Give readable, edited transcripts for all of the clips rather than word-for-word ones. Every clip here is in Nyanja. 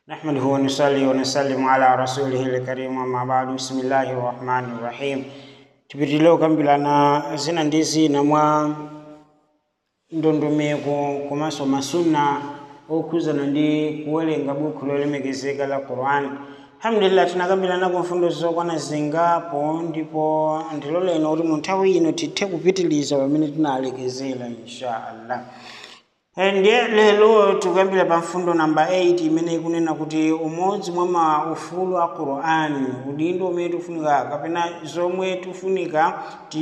نحمده ونصلي ونسلم على رسوله الكريم أما بعد بسم الله الرحمن الرحيم tupitilo kambirana zina ndizi namwa ndondomeko komanso masunna okhuzana ndi kuwerenga buku lolemekezeka la Qur'an. Alhamdulillah tinakambirana ku mfundo zokwana zingapo ndipo ndilo leno kuti mu nthawi ino tithe kupitiliza pamene tinalekezera inshallah. Ndiye lero tukambira pa mfundo namba 8 imene ikunena kuti umodzi mwa maufulu a Qur'an udindo umene tufunika kapena zomwe tufunika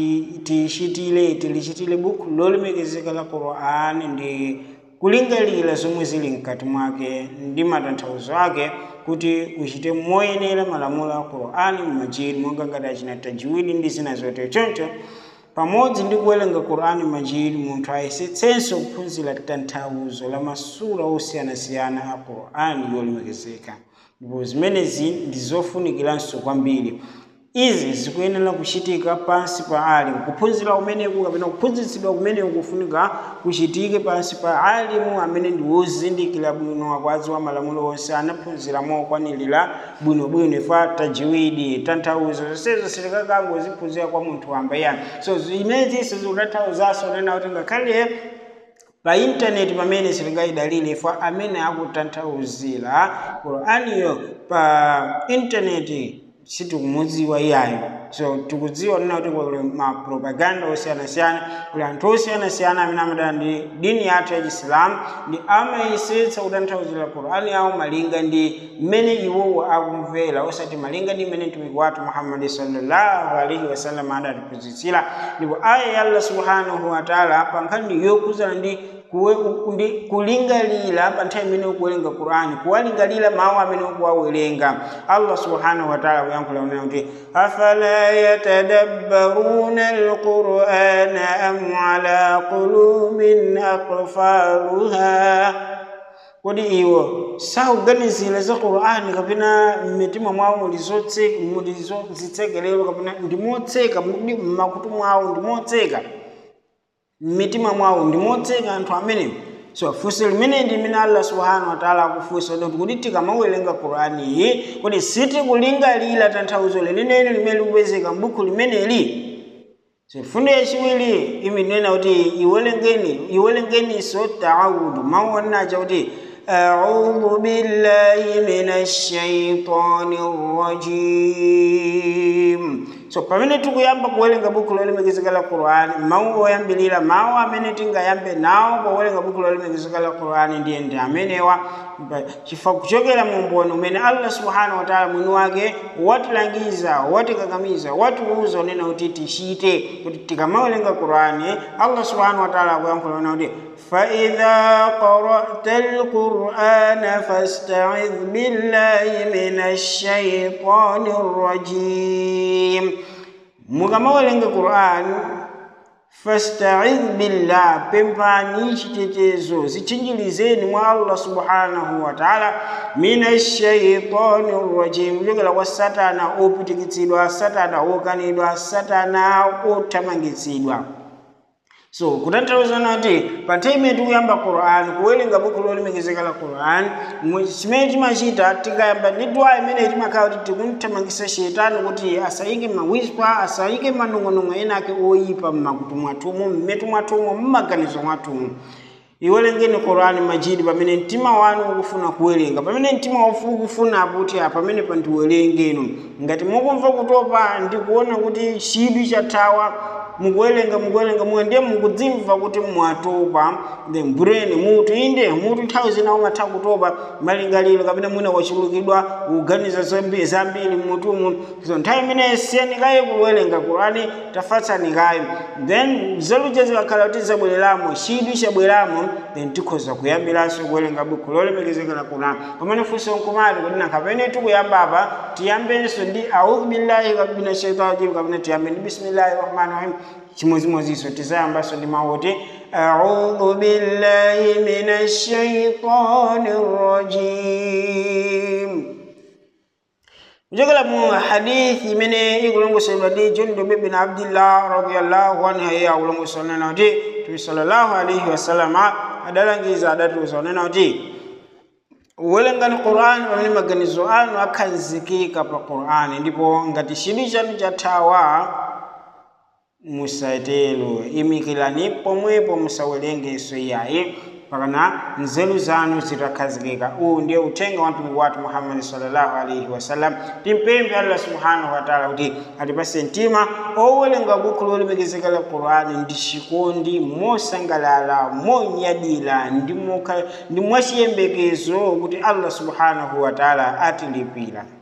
tilichitire buku lolemekezeka la Qur'an ndi kulingalira zomwe zili mkati mwake ndi matanthauzo ake kuti uchite moyenera malamulo a Qur'an Majid monga ngati achina tajwidi ndi zina zote choncho. Pamodzi ndi kuwerenga Qur'an Majid munthu ayesetsenso kuphunzira tanthauzo la masura osiyanasiyana a Qur'an yolemekezeka ndipo zimenezi ndi zofunikiranso kwambiri. Izi zikuyenera kuchitika pansi pa alimu kuphunzira umeneku kapena kuphunzitsidwa kumeneku kufunika kuchitike pansi pa alimu amene ndi wozindikira bwino akwadziwa malamulo onse anaphunzira mokwanirira bwinobwino ifa tajwidi tanthauzo zonsezo sitingakangoziphunzira kwa munthu wamba yani. So imene zikutanthauzaso nena kuti ngakhale pa internet pamene sitingayidalire ifa amene akutanthauzira Qur'aniyo pa internet sitikumudziwa iyayo. So tikudziwa nena kuti kuli ma propaganda osiyanasiyana kuli anthu osiyanasiyana amene amadana ndi dini yathu ya Chisilamu ndi amayesetsa kutanthauzira Qur'ani yawo malinga ndi mmene iwowo akumvera osati malinga ndi mmene mtumiki wathu Muhammad sallallahu alaihi wasallam adatiphunzitsira. Ndipo aya ya Allah subhanahu wa ta'ala pa nkhani yokhuzana ndi kulingalira pa nthawi imene ukuwerenga Qur'ani kuwalingalira mawu amene ukuwawerenga. Allah subhanahu wa ta'ala kuyankhula kunena kuti afala yatadabbaruna alqur'ana am ala qulubin aqfaluha, kodi iwo sauganizira za Qur'ani kapena m'mitima mwawo mulizitsekelero kapena ndimotseka m'makutu mwawo ndimotseka m'mitima mwawo ndimotseka anthu amene. So funso limene ndi limene Allah subhanahu wa ta'ala akufunsa kuti tikamawerenga Qur'ani iyi kodi sitikulingalira tanthauzo lenene limene likupezeka m'buku limeneli. So fundo yachiwiri imenena kuti iwerengeni so ta'awudu mawu anacha kuti a'udhu billahi minash shaitanir rajim. So pamene tikuyamba kuwerenga buku lolemekezeka la Qur'an mawu oyambilira mawu amene tingayambe nawo kuwerenga buku lolemekezeka la Qur'an ndi amenewa chifukwa kuchokera mu umboni umene Allah subhanahu wa ta'ala mwini wake watilangiza watikakamiza watiuza unena kuti tichite kuti tikamawerenga Qur'ani. Allah subhanahu wa ta'ala akuyankhula unena kuti fa idha qara'ta al-Qur'ana fasta'idh billahi minash shaitanir rajim. Mukamawerenga Qur'an fasta'idh billah pempani chitetezo zichinjilizeni mwa Allah subhanahu wa ta'ala minash shaitanir rajim kuchokera kwa satana opitikitsidwa satana okanidwa satana othamangitsidwa. So kutanthauza kuti pa nthawi imene tikuyamba Qur'an kuwerenga buku lolemekezeka la Qur'an chimene timachita tikayamba ndi dua imene timakhala kuti tikumthamangisa shetani kuti asayike mawispa asayike manong'onong'o ena ake oyipa m'makutu mwathumu m'metu mwathumu m'maganizo mwathumu. Iwerengeni Qur'an Majid pamene mtima wanu ukufuna kuwerenga pamene mtima ukufuna kuti pamene pandiwerengeno ngati mukumva kutopa ndi kuona kuti chidwi chathawa mukuwerenga ndiye mukudzimva kuti mwatopa the brain mutu mutu nthawi zina umatha kutopa malingaliro kapena mwina wachulukidwa kuganiza zambiri mutumu. So nthawi imene siyani kaye kuwerenga Qur'ani tafatsani kaye then zaluje zikakhala kuti zabwereramo chidwi chabweramo then tikhoza kuyambiranso kuwerenga buku lolemekezeka la Qur'an. Pamene funso nkumati kuti kapena tikuyamba apa tiyambenso ndi a'udhu billahi minash shaitanir rajim kapena tiyambe ndi bismillahir rahmanir rahim chimodzimodzinso tizayambanso ndi mawu oti a'udhu billahi minash shaitanir rajim. Kuchokera mu hadithi imene ikulongosoledwa ndi Jundub ibn Abdillah radhiyallahu anhu ya ulongosoledwa kuti Mtume sallallahu alaihi wasallam adalangiza adatiuza unena kuti welengani Qur'ani pamene maganizo anu akhazikika pa Qur'ani, ndipo ngati chidwi chanu chathawa musatero, imikirani pomwepo musawerengenso iyayi pakana nzeru zanu zitakhazikika. Uwu ndiye uthenga wa mtumiki wathu Muhammad sallallahu alaihi wasallam. Timpemphe Allah subhanahu wa ta'ala kuti atipase mtima owerenga buku lolemekezeka la Qur'ani ndi chikondi, mosangalala, monyadira ndi mwachiyembekezo kuti Allah subhanahu wa ta'ala atilipira.